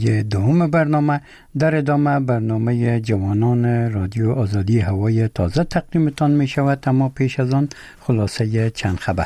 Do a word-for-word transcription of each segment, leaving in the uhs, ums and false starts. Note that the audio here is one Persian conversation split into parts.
دوم برنامه در ادامه برنامه جوانان رادیو آزادی هوای تازه تقدیمتان می شود، اما پیش از آن خلاصه چند خبر.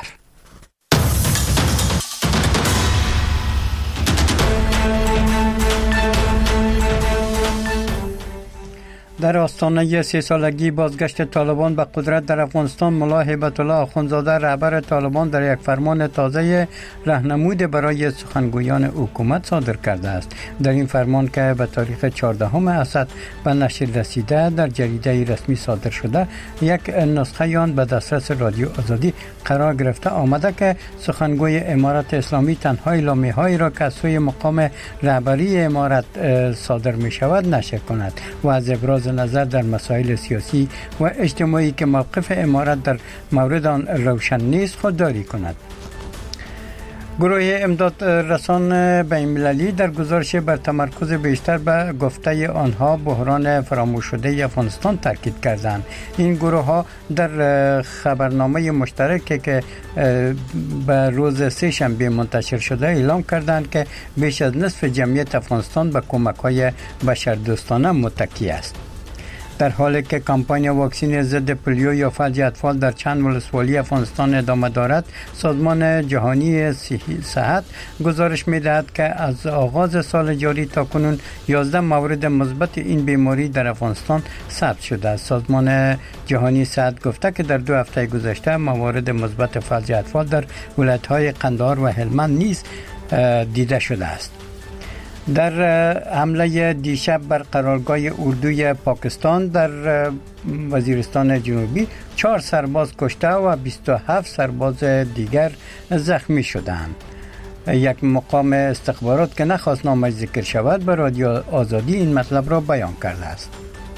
در آستانه سه سالگی بازگشت طالبان به قدرت در افغانستان، ملا هیبت الله آخوندزاده رهبر طالبان در یک فرمان تازه راهنمود برای سخنگویان حکومت صادر کرده است. در این فرمان که به تاریخ چهاردهم اسد به نشر رسیده در جریده رسمی صادر شده، یک نسخه آن به دسترس رادیو آزادی قرار گرفته آمده که سخنگوی امارت اسلامی تنها اعلامیه‌هایی را که از سوی مقام رهبری امارت صادر می شود نشر کند و از ابراز نظر در مسائل سیاسی و اجتماعی که موقف امارت در مورد آن روشن نیست خودداری کند. گروه امداد رسان بین‌المللی در گزارش بر تمرکز بیشتر به گفته آنها بحران فراموش شده افغانستان تاکید کردند. این گروه ها در خبرنامه مشترکی که به روز سه شنبه منتشر شده اعلام کردند که بیش از نصف جمعیت افغانستان به کمک های بشردوستانه متکی است. در حالی که کمپاین واکسن ضد پولیو یا فلج اطفال در چند ولسوالی افغانستان ادامه دارد، سازمان جهانی صحت گزارش می‌دهد که از آغاز سال جاری تا کنون یازده مورد مثبت این بیماری در افغانستان ثبت شده است. سازمان جهانی صحت گفته که در دو هفته گذشته موارد مثبت فلج اطفال در ولایت‌های قندهار و هلمند نیز دیده شده است. در حمله دیشب بر قرارگاه اردوی پاکستان در وزیرستان جنوبی چهار سرباز کشته و بیست و هفت سرباز دیگر زخمی شدند. یک مقام استخبارات که نخواست نامش ذکر شود به رادیو آزادی این مطلب را بیان کرده است.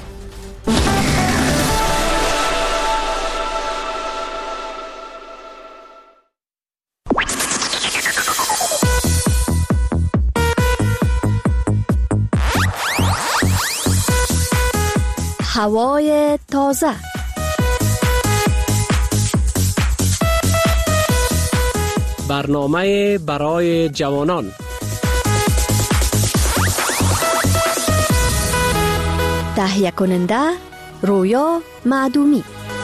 هوای تازه. برنامه برای جوانان. تهیه کننده رویا معدومی.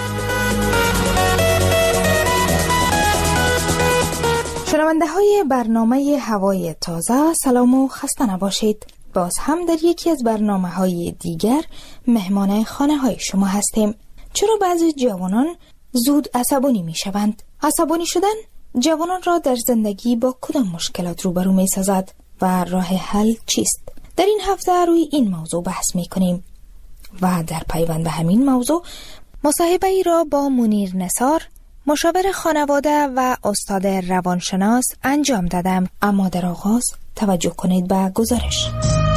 شنونده های برنامه هوای تازه، سلام و خسته نباشید. باز هم در یکی از برنامه های دیگر مهمان خانه های شما هستیم. چرا بعضی جوانان زود عصبانی می شوند؟ عصبانی شدن جوانان را در زندگی با کدام مشکلات روبرو می سازد و راه حل چیست؟ در این هفته روی این موضوع بحث می کنیم و در پیوند به همین موضوع مصاحبه ای را با منیر نثار، مشاور خانواده و استاد روانشناس انجام دادم. اما در آغاز توجه کنید به گزارش.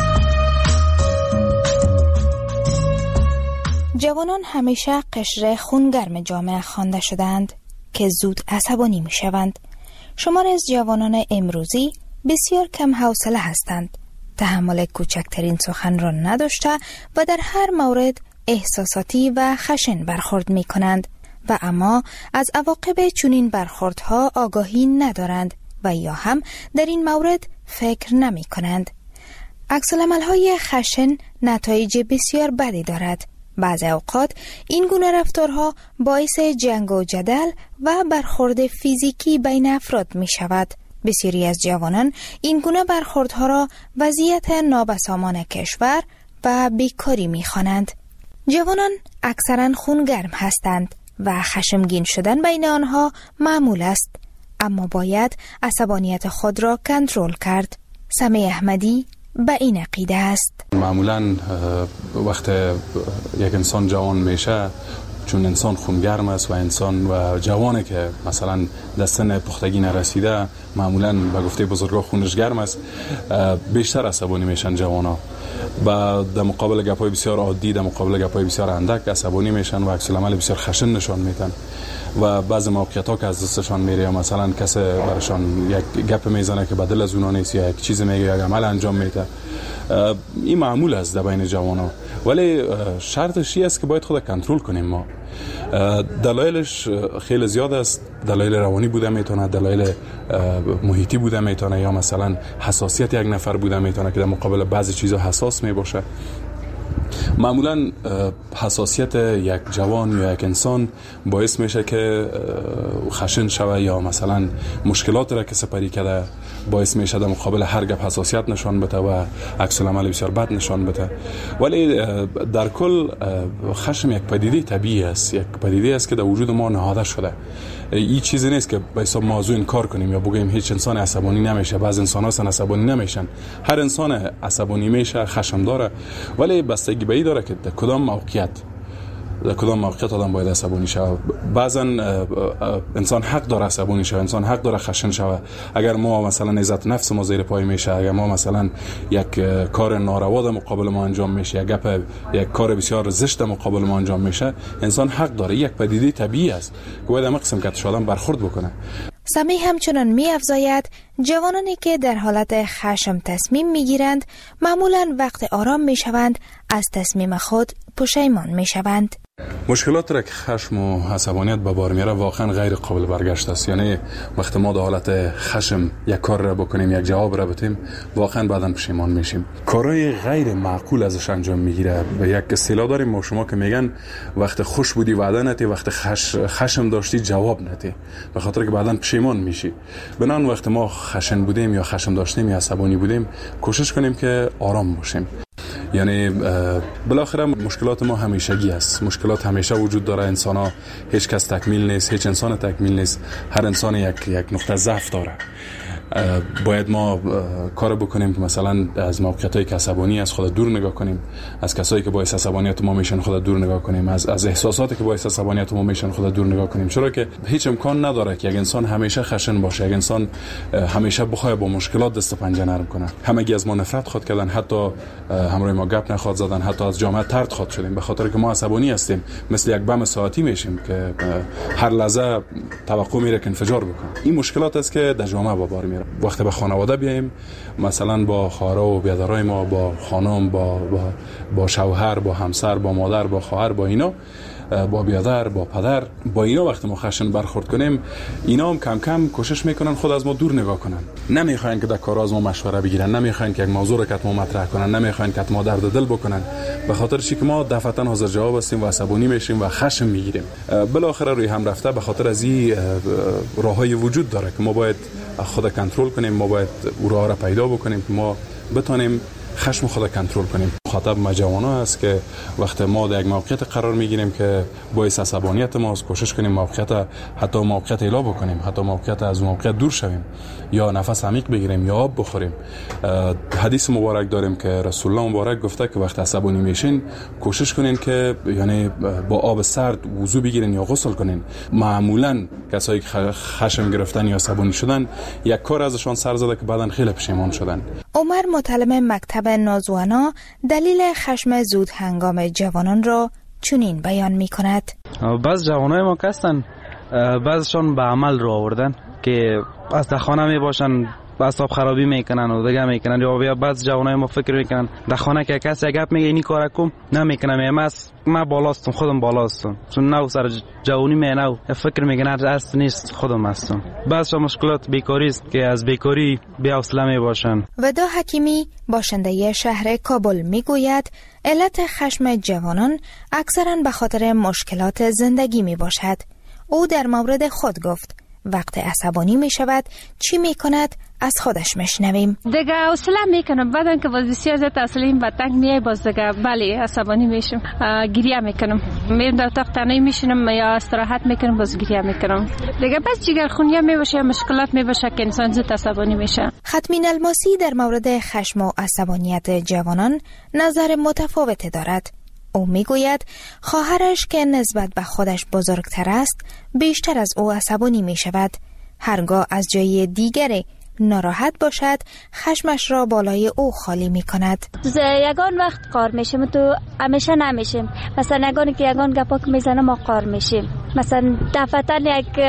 جوانان همیشه قشر خونگرم جامعه خوانده شدند که زود عصبانی می شوند. شمار از جوانان امروزی بسیار کم حوصله هستند، تحمل کوچکترین سخن را نداشته و در هر مورد احساساتی و خشن برخورد می کنند و اما از عواقب چنین برخوردها آگاهی ندارند و یا هم در این مورد فکر نمی کنند. عکس‌العمل‌های خشن نتایج بسیار بدی دارد. بعضی اوقات این گونه رفتارها باعث جنگ و جدل و برخورد فیزیکی بین افراد می شود. بسیاری از جوانان این گونه برخوردها را وضعیت نابسامان کشور و بیکاری می خوانند. جوانان اکثرا خونگرم هستند و خشمگین شدن بین آنها معمول است، اما باید عصبانیت خود را کنترل کرد. سمی احمدی به این عقیده است. معمولا وقت یک انسان جوان میشه، چون انسان خونگرم است و انسان و جوانه که مثلا در سن پختگی نرسیده، معمولا به گفته بزرگا خونش گرم است، بیشتر عصبانی میشن جوانا. و در مقابل گپای بسیار عادی، در مقابل گپای بسیار اندک عصبانی میشن و عکس العمل بسیار خشن نشان میدن و بعضی موقعیت ها که از دستشان میره یا مثلا کسی برشان یک گپ میزنه که بدل از اونا نیست یا یک چیز میگه یا یک عمل انجام میده این معمول است در بین جوانان، ولی شرطش است که باید خود کنترل کنیم. ما دلایلش خیلی زیاد است. دلایل روانی بوده میتونه، دلایل محیطی بوده میتونه، یا مثلا حساسیت یک نفر بوده میتونه که در مقابل بعضی چیزا حساس می باشه. معمولا حساسیت یک جوان یا یک انسان باعث میشه که خشن شوه یا مثلا مشکلات را که سپری کرده باعث میشه در مقابل هر گپ حساسیت نشان بده و عکس العمل بسیار بد نشان بده. ولی در کل خشم یک پدیده طبیعی است، یک پدیده است که در وجود ما نهاده شده. این چیزی نیست که به حساب موضوع انکار کنیم یا بگیم هیچ انسان عصبانی نمیشه. بعضی انسان‌ها اصلا عصبانی نمیشن. هر انسان عصبانی میشه، خشم داره، ولی بستگی به این داره که در کدام موقعیت در کدام موقعیت آدم باید عصبانی شود. بعضا انسان حق داره عصبانی شود، انسان حق داره خشن شود. اگر ما مثلا عزت نفس ما زیر پای میشه، اگر ما مثلا یک کار ناروا در مقابل ما انجام میشه، یک گپ یک کار بسیار زشت در مقابل ما انجام میشه، انسان حق داره. یک پدیده طبیعی است که باید هم قسم که آدم برخورد بکنه. سمی همچنان می افزاید جوانانی که در حالت خشم تصمیم می گیرند معمولا وقت آرام می شوند از تصمیم خود پشیمان می شوند. مشکلات را که خشم و عصبانیت به بار میاره واقعا غیر قابل برگشت است. یعنی وقتی ما در حالت خشم یک کار را بکنیم، یک جواب را بدیم، واقعا بعداً پشیمان میشیم. کارهای غیر معقول ازش انجام میگیره. به یک اصطلاح داریم ما شما که میگن وقت خوش بودی وعده نتی، وقت خش... خشم داشتی جواب نتی، به خاطر که بعداً پشیمان میشی. بنان وقتی ما خشن بودیم یا خشم داشتیم یا عصبانی بودیم، کوشش کنیم که آرام باشیم. یعنی بالاخره مشکلات ما همیشگی است. مشکلات همیشه وجود داره. انسان ها هیچ کس تکمیل نیست، هیچ انسان تکمیل نیست. هر انسان یک یک نقطه ضعف داره. باید ما کار بکنیم که مثلا از موقعیتایی که عصبانی از خود دور نگاه کنیم، از کسایی که باعث عصبانیت ما میشن خود دور نگاه کنیم، از از احساساتی که باعث عصبانیت ما میشن خود دور نگاه کنیم. چرا که هیچ امکان نداره که یک انسان همیشه خشن باشه، یک انسان همیشه بخواد با مشکلات دست و پنجه نرم کنه. همگی از ما نفرت خود کردن، حتی همراه ما گپ نخواد زدن، حتی از جامعه طرد خود شدیم به خاطر که ما عصبانی هستیم. مثل یک بم ساعتی میشیم که هر لحظه توقع میره که انفجار بکنه. این مشکلات است که در جامعه با بار میره. وقتی به خانواده بیایم، مثلا با خواهر و برادرای ما، با خانم، با با با شوهر، با همسر، با مادر، با خواهر، با اینا، با برادر، با پدر، با اینا وقتی ما خشن برخورد کنیم، اینا هم کم کم کوشش میکنن خود از ما دور نگاه کنن. نمیخواین که در کار از ما مشوره بگیرن، نمیخواین که یک موضوع رو که ما مطرح کنن، نمیخواین که ما درد دل بکنن، به خاطر چی که ما دفعتاً حاضر جواب هستیم و عصبانی میشیم و خشم میگیریم. بالاخره روی هم رفته به خاطر از این راههای وجود داره که ما باید خود کنترل کنیم، ما باید او راه را پیدا بکنیم که ما بتونیم خشم خود کنترل کنیم. مخاطب ما جوانا است که وقتی ما در یک موقعیت قرار میگیریم که باعث عصبانیت ماست، کوشش کنیم موقعیت حتی موقعیت الا بکنیم، حتی موقعیت از موقعیت دور شویم، یا نفس عمیق بگیریم یا آب بخوریم. حدیث مبارک داریم که رسول الله مبارک گفته که وقتی عصبانی میشین کوشش کنین که یعنی با آب سرد وضو بگیرین یا غسل کنین. معمولا کسایی که خشم گرفتن یا عصبانی شدن یک کار ازشان سر زده که بعداً خیلی پشیمان شدن. عمر متعلم مکتب نازوانا دلیل خشم زود هنگام جوانان را چنین بیان می کند. بعض جوانای ما هستن، بعضشان به عمل رو آوردن که از در خانه می باشن اعصاب خرابی میکنن و دیگه میکنن، یا بیا بعض جوانای ما فکر میکنن در خانه که کسی گپ میگه اینی کارا کن نمیکنم، من ما بالاستم خودم بالاستم چون نو سر جوانی می نو فکر میکنن است نیست خودم هستم. بعض مشکلات بیکاری است که از بیکاری بی حوصله می باشن. ودا حکیمی باشنده شهر کابل میگوید علت خشم جوانان اکثرا به خاطر مشکلات زندگی می باشد. او در مورد خود گفت وقت عصبانی می شود چی می کند از خودش میشنویم. دیگه حوصله میکنم، بعدن که باز بسیار زیاد اصلیم بدتنگ میای باز دیگه بله عصبانی میشم، گریه میکنم، میرم در اتاق تنهایی میشینم یا استراحت میکنم باز گریه میکنم. دیگه بس جگر خونی میباشه، مشکلات میباشه که انسان زود عصبانی میشه. ختمین الماسی در مورد خشم و عصبانیت جوانان نظر متفاوت دارد. او میگوید خواهرش که نسبت به خودش بزرگتر است بیشتر از او عصبانی می شود. هرگاه از جای دیگری ناراحت باشد خشمش را بالای او خالی می کند. یگان وقت قار میشیم تو همیشه نمیشیم. مثلا یگانی که یگان گپا که میزنه ما قار میشیم. مثلا دفعتاً یک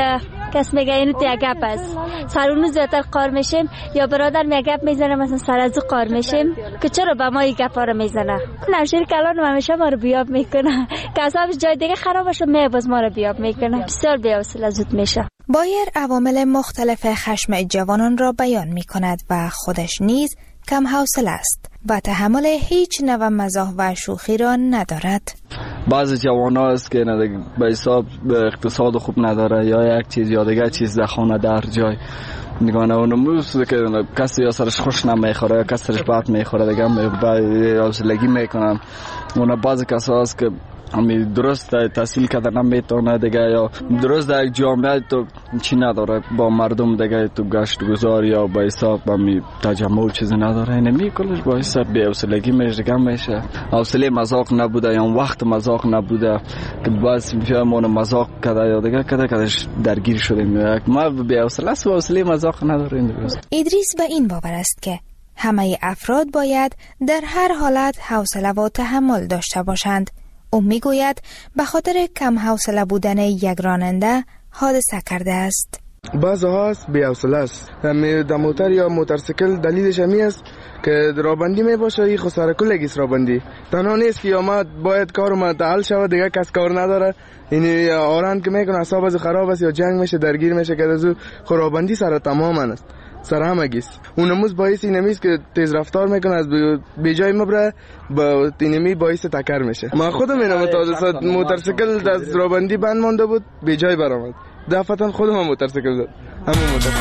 کس میگه اینو تو یک گپ است، سر اونو زیادتر قار میشیم، یا برادر می گپ میزنه مثلا سر از او قار میشیم که چرا به ما این گپا رو میزنه. نوشیر کلان همیشه ما رو بیاب میکنه، که اصلا جای دیگه خراب شد می باز ما رو بیاب میکنه. بسیار بی‌حوصله زود میشه. بایر عوامل مختلف خشم جوانان را بیان میکند و خودش نیز کم حوصله است و تحمل هیچ نوع مزاح و شوخی را ندارد. بعضی جوانا است که به حساب اقتصاد خوب نداره، یا یک چیز یا دیگه چیز در خانه در جای نگانه اونموز که کسی یا سرش خوش نمیخوره یا کسی سرش بد میخوره دیگه حوصلگی میکنن. اون بعضی کسا است که همی درست تحصیل کرده نمیتونه دیگه، یا درست در یک جامعه تو چی نداره با مردم دیگه، تو گشت گذار یا با حساب همی تجمع چیزی نداره، اینمی کلش با حساب بی حوصلگی میشه دیگه میشه. حوصله مذاق نبوده یا وقت مذاق نبوده که باز میفهمونه مذاق کرده یا دیگه کده کدش درگیر شدیم. ما بی حوصله است و حوصله مذاق نداره. ادریس به این باور است که همه افراد باید در هر حالت حوصله و تحمل داشته باشند. او میگوید به خاطر کم حوصله بودن یک راننده حادثه کرده است. بعض ها هست بی حوصله است، در موتر یا موتورسیکل دلیلش همی است که رابندی می باشه، این خود سرکلگیست رابندی تنها نیست که یا ما باید کار ما تعال شود دیگه کس کار نداره، این آران که میکنه اصاب از خراب است یا جنگ میشه درگیر میشه که از خرابندی سر تمام است سر همگیست. اونموز باعث اینمیست که تیز رفتار میکنه از به جای مبره با اینمی باعث تکر میشه. ما خودم اینم تا موتورسیکل از رابندی بند مانده بود به جای برآمد، دفعتا خودم موتورسیکل زد همون موتور.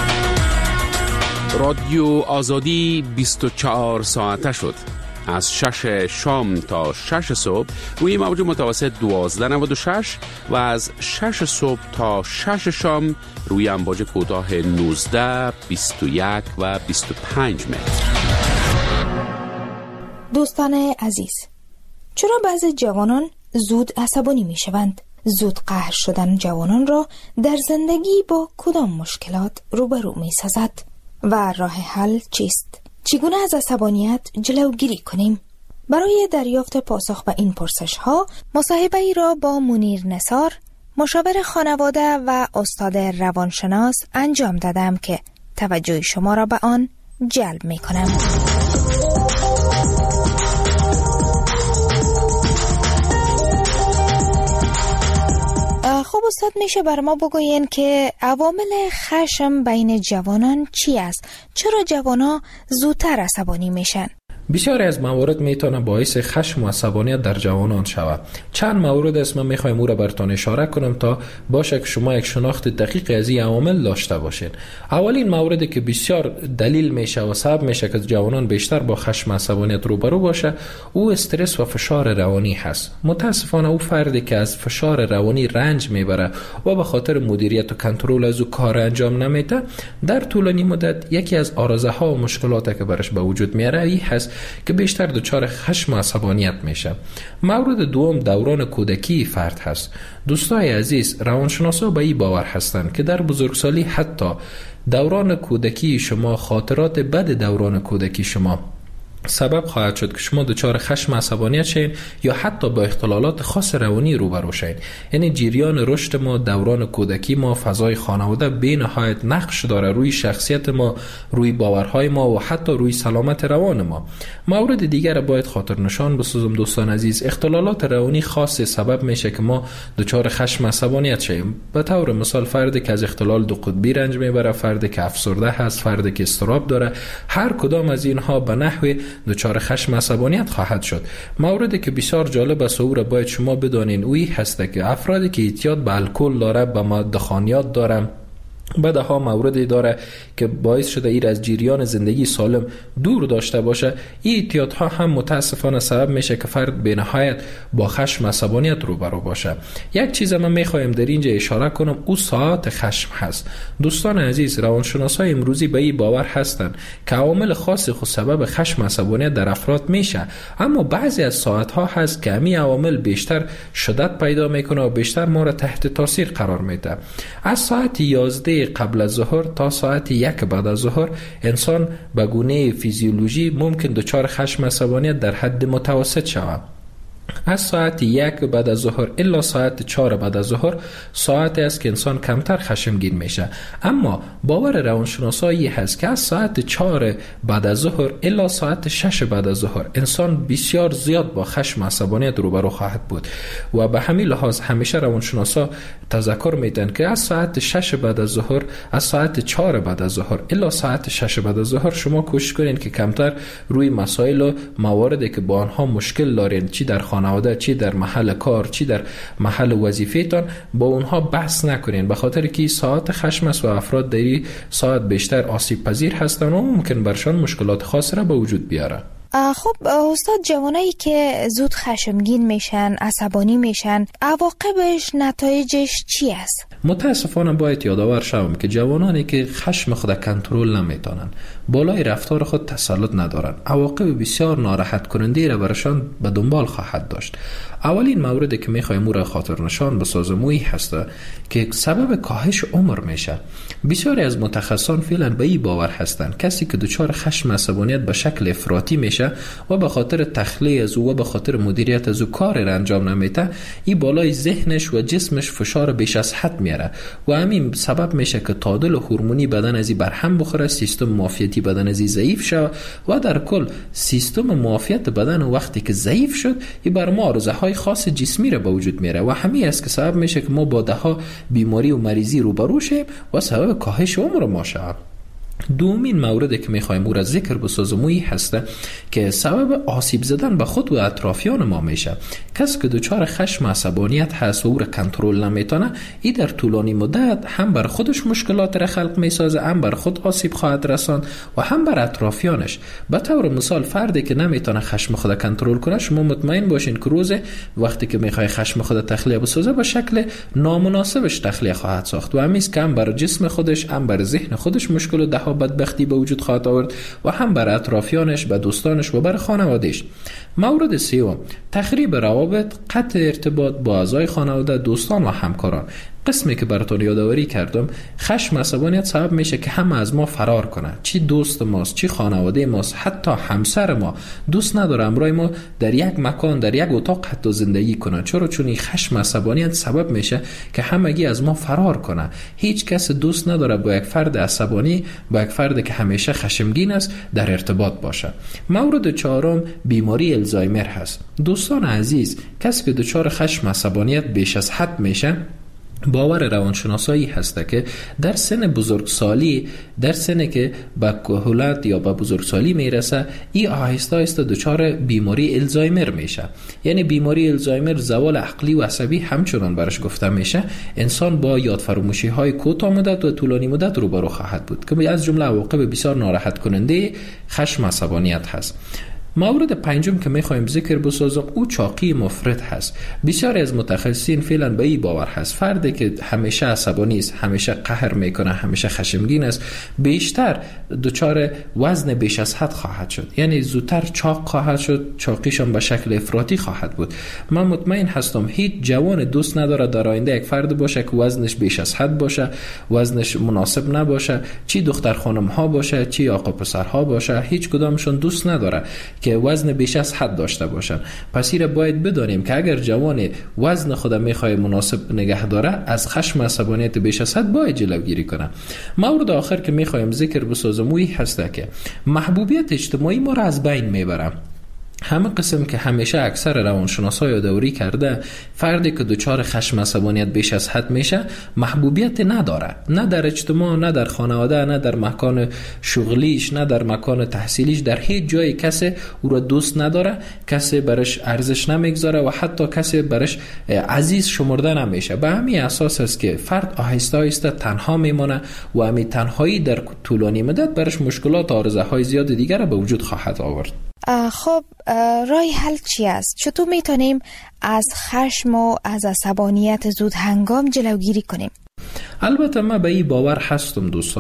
رادیو آزادی بیست و چهار ساعته شد، از شش شام تا شش صبح روی موج متوسط دوازده نود و شش و از شش صبح تا شش شام روی امواج کوتاه نوزده، بیست و یک و بیست و پنج متر. دوستان عزیز، چرا بعضی جوانان زود عصبانی می شوند؟ زود قهر شدن جوانان را در زندگی با کدام مشکلات روبرو می سازد و راه حل چیست؟ چگونه از عصبانیت جلوگیری کنیم؟ برای دریافت پاسخ به این پرسش ها مصاحبه ای را با منیر نثار، مشاور خانواده و استاد روانشناس انجام دادم که توجه شما را به آن جلب می کنم. خب استاد، میشه بر ما بگوین که عوامل خشم بین جوانان چی است؟ چرا جوانان زودتر عصبانی میشن؟ بسیاری از موارد میتونه باعث خشم و عصبانیت در جوانان شود. چند مورد است من میخوایم او را براتون اشاره کنم تا باشه که شما یک شناخت دقیق از این عوامل داشته باشین. اولین موردی که بسیار دلیل میشه و سبب میشه که جوانان بیشتر با خشم و عصبانیت روبرو باشه، او استرس و فشار روانی هست. متاسفانه او فردی که از فشار روانی رنج میبره و به خاطر مدیریت و کنترل از او کار انجام نمیده، در طولانی مدت یکی از آرزه ها و مشکلاتی که برش به وجود میاره این هست که بیشتر دچار خشم و عصبانیت میشه. مورد دوم دوران کودکی فرد هست. دوستای عزیز، روانشناسا به این باور هستند که در بزرگسالی حتی دوران کودکی شما، خاطرات بد دوران کودکی شما سبب خواهد شد که شما دچار خشم و عصبانیت شین یا حتی با اختلالات خاص روانی روبرو شین. یعنی جریان رشد ما، دوران کودکی ما، فضای خانواده به نهایت نقش داره روی شخصیت ما، روی باورهای ما و حتی روی سلامت روان ما. مورد دیگر باید خاطر نشان بسازم دوستان عزیز، اختلالات روانی خاص سبب میشه که ما دچار خشم و عصبانیت شیم. به طور مثال فردی که از اختلال دو قطبی رنج میبره، فردی که افسرده هست، فردی که اضطراب داره، هر کدام از اینها به نحوی دچار خشم عصبانیت خواهد شد. موردی که بسیار جالب است او را باید شما بدانین اوی هست که افرادی که اعتیاد به الکل داره، به مواد خانیات داره، بعدها موردی داره که باعث شده ایر از جریان زندگی سالم دور داشته باشه، این اعتیادها هم متاسفانه سبب میشه که فرد به نهایت با خشم و عصبانیت روبرو باشه. یک چیز من میخوایم در اینجا اشاره کنم، او ساعات خشم هست. دوستان عزیز، روانشناسای امروزی به این باور هستند که عوامل خاصی خود سبب خشم و عصبانیت در افراد میشه، اما بعضی از ساعت ها هست که همین عوامل بیشتر شدت پیدا میکنه و بیشتر ما را تحت تاثیر قرار میده. از ساعت یازده قبل از ظهر تا ساعت یک بعد از ظهر انسان به گونه فیزیولوژی ممکن دچار خشم و عصبانیت در حد متوسط شود. از ساعت یک بعد از ظهر الا ساعت چهار بعد از ظهر ساعتی است که انسان کمتر خشمگین میشه. اما باور روانشناسایی هست که از ساعت چهار بعد از ظهر الا ساعت شش بعد از ظهر انسان بسیار زیاد با خشم و عصبانیت روبرو خواهد بود و به همین لحاظ همیشه روانشناسا تذکر میدن که از ساعت شش بعد از ظهر، از ساعت چهار بعد از ظهر الا ساعت شش بعد از ظهر شما کوشش کنین که کمتر روی مسائل و مواردی که با آنها مشکل دارین، چی در خانواده، چی در محل کار، چی در محل وظیفه‌تان، با اونها بحث نکنین، به خاطر که ساعت خشم است و افراد در این ساعت بیشتر آسیب پذیر هستند و ممکن برشان مشکلات خاصی را به وجود بیاره. خب استاد، جوانایی که زود خشمگین میشن، عصبانی میشن، عواقبش، نتایجش چی است؟ متاسفانه باید یادآور شوم که جوانانی که خشم خود کنترل نمیتونن، بالای رفتار خود تسلط ندارن، عواقب بسیار ناراحت کننده را برشان به دنبال خواهد داشت. اولین موردی که میخوایم او را خاطر نشان بسازم اویی هست که سبب کاهش عمر میشه. بسیاری از متخصصان فعلا به این باور هستند کسی که دچار خشم عصبانیت به شکل افراطی میشه و به خاطر تخلیه از او و به خاطر مدیریت از او کار را انجام نمیده، این بالای ذهنش و جسمش فشار بیش از حد میاره و همین سبب میشه که تعادل هورمونی بدن از این برهم بخوره، سیستم معافیتی بدن از این ضعیف شود و در کل سیستم معافیت بدن وقتی که ضعیف شد این بر ما آرزوهای خاص جسمی را به وجود میاره و همین است که سبب میشه که ما با ده ها بیماری و مریضی روبرو شیم و سبب کاهش عمر ما شود. دومین موردی که میخوایم او را ذکر بسازم اویی هسته که سبب آسیب زدن به خود و اطرافیان ما میشه. کسی که دچار خشم و عصبانیت هست و او را کنترل نمیتونه، این در طولانی مدت هم بر خودش مشکلات را خلق میسازه، هم بر خود آسیب خواهد رساند و هم بر اطرافیانش. به طور مثال فردی که نمیتونه خشم خود کنترل کنه، شما مطمئن باشین که روز وقتی که میخوای خشم خود تخلیه بسازه به شکل نامناسبش تخلیه خواهد ساخت و همیست که هم بر جسم خودش هم بر ذهن خودش مشکل و ده بدبختی به وجود خواهد آورد و هم بر اطرافیانش، به دوستانش و بر خانوادهش. مورد سوم، تخریب روابط، قطع ارتباط با اعضای خانواده، دوستان و همکاران. قسمی که براتون یادآوری کردم، خشم و عصبانیت سبب میشه که همه از ما فرار کنه، چی دوست ماست، چی خانواده ماست، حتی همسر ما دوست نداره امرای ما در یک مکان، در یک اتاق حتی زندگی کنه. چرا؟ چون این خشم و عصبانیت سبب میشه که همگی از ما فرار کنه. هیچ کس دوست نداره با یک فرد عصبانی، با یک فرد که همیشه خشمگین است در ارتباط باشه. مورد چهارم، بیماری الزایمر هست. دوستان عزیز، کسی که دچار خشم و عصبانیت بیش از حد میشه، باور روانشناسایی هسته که در سن بزرگسالی، در سن که به کهولت یا به بزرگسالی میرسه، این آهسته آهسته دچار بیماری الزایمر میشه. یعنی بیماری الزایمر زوال عقلی و عصبی همچنان برش گفته میشه. انسان با یادفراموشی های کوتاه مدت و طولانی مدت روبرو خواهد بود که از جمله عواقب بسیار ناراحت کننده خشم و عصبانیت هست. مورد پنجم که میخوایم ذکر بسازم او چاقی مفرط هست. بسیاری از متخصصین فعلا به این باور هست فردی که همیشه عصبانی است، همیشه قهر میکنه، همیشه خشمگین است، بیشتر دچار وزن بیش از حد خواهد شد، یعنی زودتر چاق خواهد شد، چاقیشان به شکل افراطی خواهد بود. من مطمئن هستم هیچ جوان دوست نداره در آینده یک فرد باشه که وزنش بیش از حد باشه، وزنش مناسب نباشه، چی دختر خانم ها باشه، چی آقا پسر ها باشه، هیچ کدامشون دوست نداره که وزن بیش از حد داشته باشن. پس این باید بدانیم که اگر جوان وزن خود میخواد مناسب نگه داره، از خشم و عصبانیت بیش از حد باید جلوگیری کنه. مورد آخر که میخوایم ذکر بسازم اویی هسته که محبوبیت اجتماعی ما را از بین میبره. همه قسم که همیشه اکثر روانشناسا یادآوری کرده، فردی که دچار خشم عصبانیت بیش از حد میشه محبوبیت نداره، نه در اجتماع، نه در خانواده، نه در مکان شغلیش، نه در مکان تحصیلیش، در هیچ جای کسی او را دوست نداره، کسی برش ارزش نمیگذاره و حتی کسی برش عزیز شمرده نمیشه. به همین اساس است که فرد آهسته آهسته تنها میمونه و همین تنهایی در طولانی مدت برش مشکلات و آرزوهای زیاد دیگر به وجود خواهد آورد. خب راه حل چی است؟ چطور میتونیم از خشم و از عصبانیت زود هنگام جلوگیری کنیم؟ البته من به این باور هستم دوستا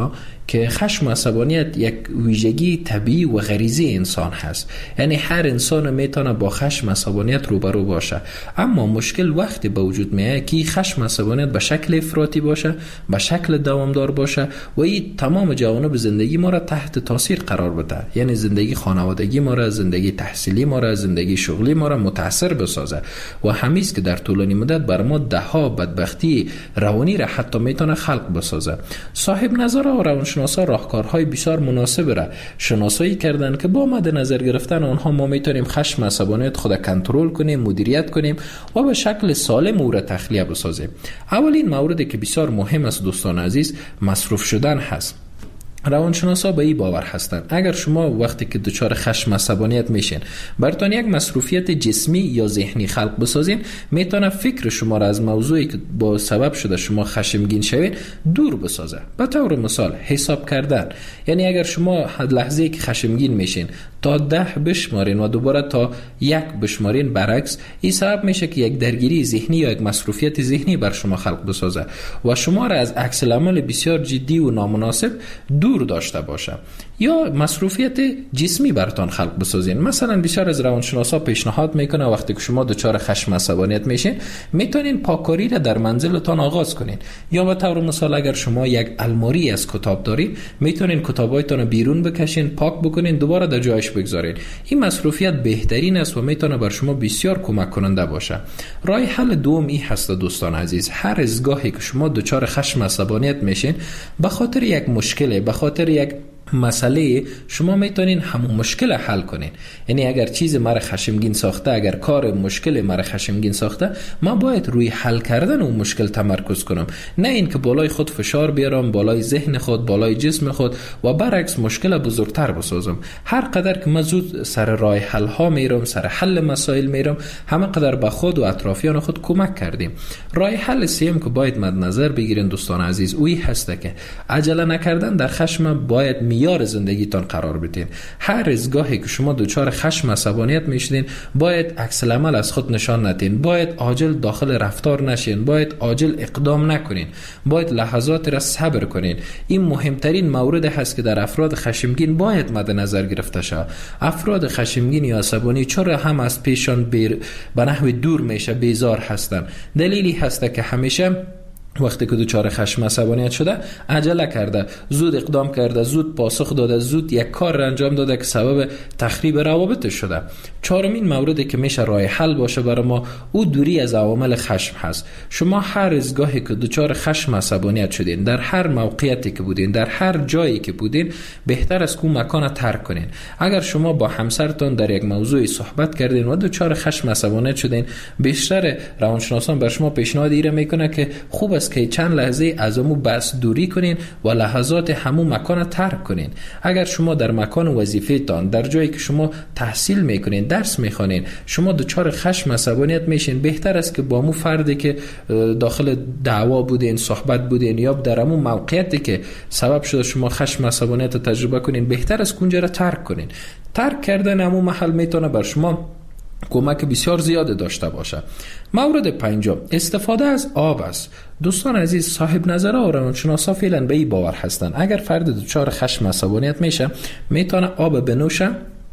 که خشم و عصبانیت یک ویژگی طبیعی و غریزی انسان هست. یعنی هر انسان میتونه با خشم و عصبانیت روبرو باشه، اما مشکل وقتی به وجود میاد که خشم و عصبانیت به شکل افراطی باشه، به شکل دوامدار باشه و این تمام جوانب زندگی ما را تحت تاثیر قرار بده. یعنی زندگی خانوادگی ما را، زندگی تحصیلی ما را، زندگی شغلی ما را متاثر بسازه و همیست که در طولانی مدت بر ما ده ها بدبختی روانی را حتی میتونه خلق بسازه. صاحب نظرها و روانشناسا راهکارهای بسیار مناسب را شناسایی کردن که با مد نظر گرفتن آنها ما میتونیم خشم و عصبانیت خود کنترل کنیم، مدیریت کنیم و به شکل سالم او را تخلیه بسازیم. اولین موردی که بسیار مهم است دوستان عزیز، مصروف شدن هست. روانشناسا به این باور هستند اگر شما وقتی که دچار خشم و عصبانیت میشین براتون یک مصروفیت جسمی یا ذهنی خلق بسازین، میتونه فکر شما را از موضوعی که با سبب شده شما خشمگین شوین دور بسازه. به طور مثال حساب کردن، یعنی اگر شما لحظه‌ای که خشمگین میشین تا ده بشمارین و دوباره تا یک بشمارین، برعکس این سبب میشه که یک درگیری ذهنی یا یک مصروفیت ذهنی بر شما خلق بسازه و شما را از عکس العمل بسیار جدی و نامناسب دور داشته باشه. یا مصروفیت جسمی براتون خلق بسازین. مثلا بسیار از روانشناسا پیشنهاد میکنه وقتی که شما دچار خشم عصبانیت میشین میتونین پاککاری را در منزلتان آغاز کنین. یا به طور مثال اگر شما یک الماری از کتاب دارین میتونین کتابایتون بیرون بکشین، پاک بکنین، دوباره در جایش بگذارین. این مصروفیت بهترین است و میتونه بر شما بسیار کمک کننده باشه. راه حل دوم این هست دوستان عزیز، هر از گاهی که شما دچار خشم عصبانیت میشین به خاطر یک مشکل، به خاطر یک مسئله، شما میتونین همون مشکل حل کنین. یعنی اگر چیز مرا خشمگین ساخته، اگر کار مشکل مرا خشمگین ساخته، ما باید روی حل کردن اون مشکل تمرکز کنم، نه این که بالای خود فشار بیارم، بالای ذهن خود، بالای جسم خود و برعکس مشکل بزرگتر بسازم. هر قدر که من زود سر راه حل ها میرم، سر حل مسائل میرم، همه قدر به خود و اطرافیان خود کمک کردیم. راه حل سوم که باید مد نظر بگیرین دوستان عزیز، اوی هست که عجله نکردن در خشم باید معیار زندگیتان قرار بدین. هر از گاهی که شما دچار خشم عصبانیت میشدین باید عکس العمل از خود نشان ندین، باید عاجل داخل رفتار نشین، باید عاجل اقدام نکنین، باید لحظات را صبر کنین. این مهمترین مورد هست که در افراد خشمگین باید مد نظر گرفته شود. افراد خشمگین یا عصبانی چرا هم از پیشان بیر به نحو دور میشه، بیزار هستن؟ دلیلی هست که همیشه وقتی که دچار خشم عصبانیت شده عجله کرده، زود اقدام کرده، زود پاسخ داده، زود یک کار را انجام داده که سبب تخریب روابط شده. چهارمین موردی که میشه راه حل باشه برای ما، او دوری از عوامل خشم هست. شما هر از گاهی که دچار خشم عصبانیت شدین، در هر موقعیتی که بودین، در هر جایی که بودین، بهتر است که اون مکان ترک کنین. اگر شما با همسرتون در یک موضوعی صحبت کردین و دچار خشم عصبانیت شدین، بیشتر روانشناسان بر شما پیشنهاد ایره میکنه که خوب است که چند لحظه از امو بس دوری کنین و لحظات همون مکان ترک کنین. اگر شما در مکان وظیفه تان، در جایی که شما تحصیل میکنین، درس میخوانین، شما دچار خشم عصبانیت میشین، بهتر است که با مو فردی که داخل دعوا بودین، صحبت بودین یا در همون موقعیتی که سبب شده شما خشم عصبانیت رو تجربه کنین، بهتر است اونجا را ترک کنین. ترک کردن همون محل میتونه بر شما کمک بسیار زیاده داشته باشه. مورد پنجم استفاده از آب است. دوستان عزیز، صاحب نظرها و روانشناسا فعلا به این باور هستند اگر فرد دچار خشم عصبانیت میشه میتونه آب بنوشه،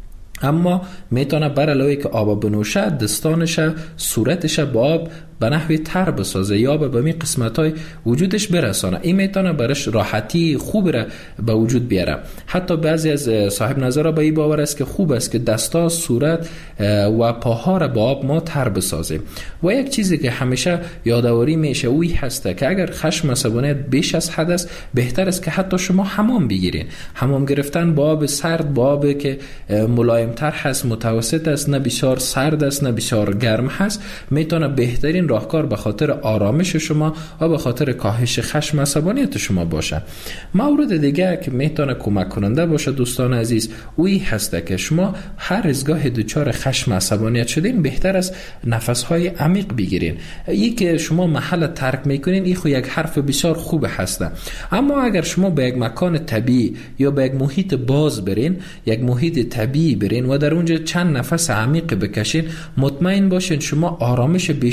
اما میتونه بر علاوه که آب بنوشه دستانش، صورتش با آب به نحوی تر بسازه یا به می قسمت‌های وجودش برسانه. این میتونه برش راحتی خوب را به وجود بیاره. حتی بعضی از صاحب نظرها به این باور است که خوب است که دستا، صورت و پاها را با آب ما تر بسازیم. و یک چیزی که همیشه یادآوری میشه اوی هسته که اگر خشم عصبانیت بیش از حد است، بهتر است که حتی شما حمام بگیرین. حمام گرفتن با آب سرد، با آب که ملایم تر هست، متوسط است، نه بسیار سرد است نه بسیار گرم هست، میتونه بهترین راهکار به خاطر آرامش شما و به خاطر کاهش خشم عصبانیت شما باشه. مورد دیگه که میتونه کمک کننده باشه دوستان عزیز، اوی هسته که شما هر از گاه دچار خشم عصبانیت شدین، بهتر است نفس‌های عمیق بگیرین. این که شما محل ترک میکنین، این خو یک حرف بسیار خوب هسته. اما اگر شما به یک مکان طبیعی یا به یک محیط باز برین، یک محیط طبیعی برین و در اونجا چند نفس عمیق بکشین، مطمئن باشین شما آرامش بیش از حد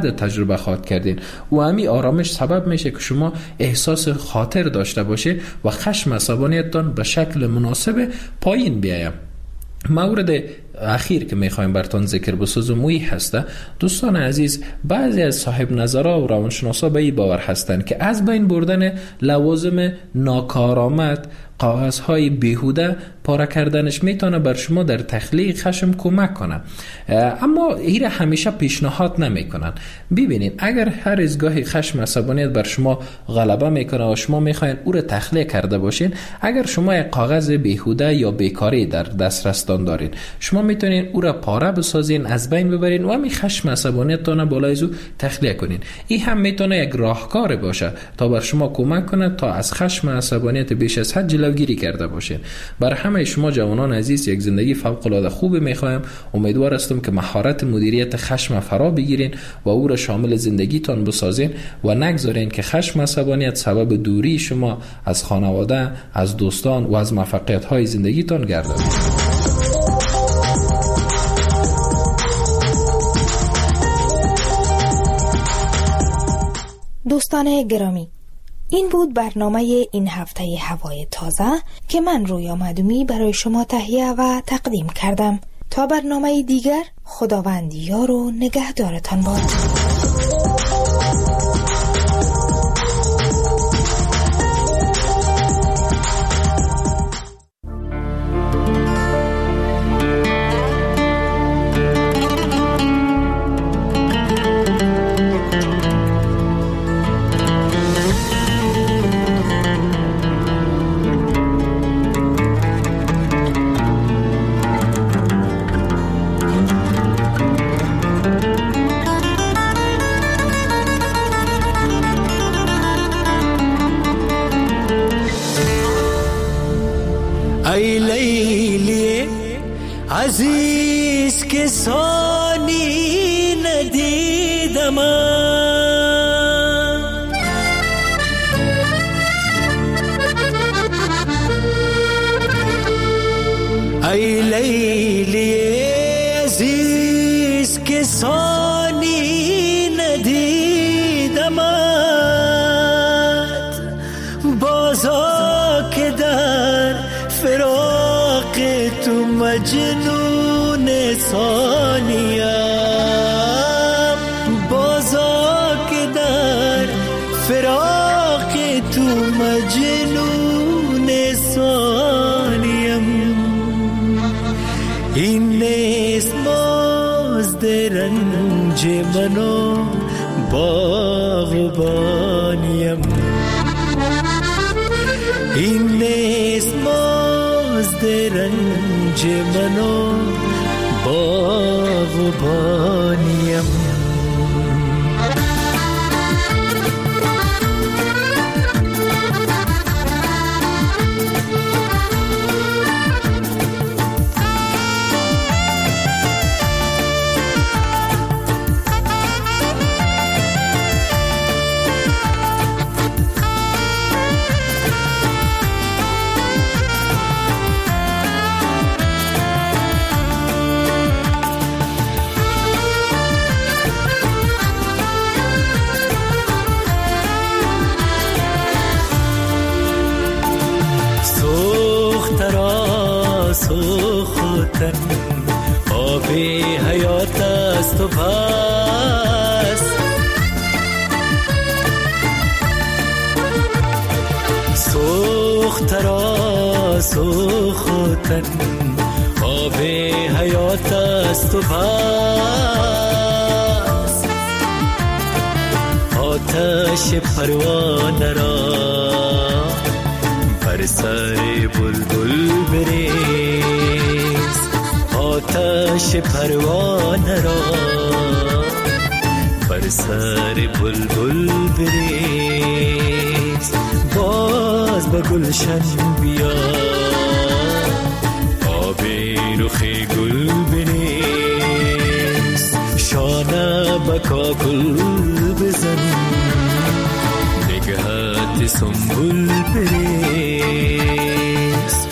بد تجربه خواهد کردین و همین آرامش سبب میشه که شما احساس خاطر داشته باشه و خشم عصبانیتتان به شکل مناسب پایین بیاید. مورد اخیر که میخوایم براتون ذکر بسازم موی هسته. دوستان عزیز، بعضی از صاحب نظرها و روانشناسا به این باور هستند که از بین بردن لوازم ناکارآمد، کاغذهای بیهوده پاره کردنش میتونه بر شما در تخلیق خشم کمک کنه، اما این همیشه پیشنهاد نمیکنن. ببینید اگر هر از گاهی خشم عصبانیت بر شما غلبه میکنه و شما میخواین او را تخلیق کرده باشین، اگر شما یک کاغذ بیهوده یا بیکاری در دسترستان دارین، شما میتونین او را پاره بسازین، از بین ببرین و همین خشم عصبانیتتان بالای از او تخلیق کنین. این هم میتونه یک راهکار باشه تا بر شما کمک کنه تا از خشم عصبانیت بیش از حد جلوگیری کرده باشین. بر همه شما جوانان عزیز یک زندگی فوق العاده خوب میخوایم. امیدوار هستم که مهارت مدیریت خشم فرا بگیرین و او را شامل زندگیتان بسازین و نگذارین که خشم عصبانیت سبب دوری شما از خانواده، از دوستان و از موفقیت های زندگیتان گردد. دوستان گرامی، این بود برنامه این هفته هوای تازه که من رویا معدومی برای شما تهیه و تقدیم کردم. تا برنامه دیگر، خداوند یار و نگهدارتان باد. ای لیلی عزیز که ثانی ندیدم، ای لیلی عزیز که ثانی ندیدم، بازا که در فراق تو مجنون ثانیم، بازا که در فراق تو مجنون ثانیم. این نیست مزد رنج منو باغبانیم، این نیست مزد رنج منو باغبانیم. سوختن آب حیات است و پس سوخت را سوختن آب حیات است و پس آتش پروانه را بر سر بلبل بریز، آتش پروانه را بر سر بلبل بریز. باز به گلشن بیا آب رخ گل بریز، شانه به کاکل بزن نگهت سنبل بریز.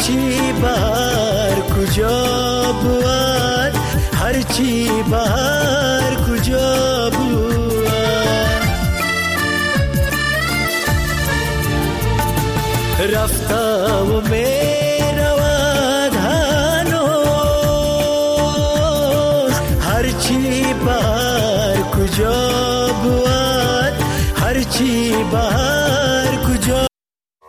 هرچی بهار کجا بود، هرچی بهار کجا بود. رفته و می رود هنوز، هرچی بهار کجا بود، هرچی بهار